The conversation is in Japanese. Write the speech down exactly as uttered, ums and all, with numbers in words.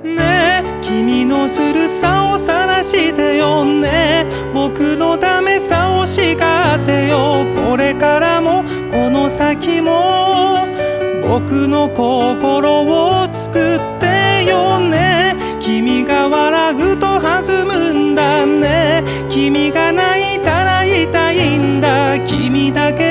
ねえ君のずるさを晒してよね、僕のダメさを叱ってよ。これからもこの先も僕の心を作ってよね。君が笑うと弾むんだね、君が泣いたら痛いんだ、君だけ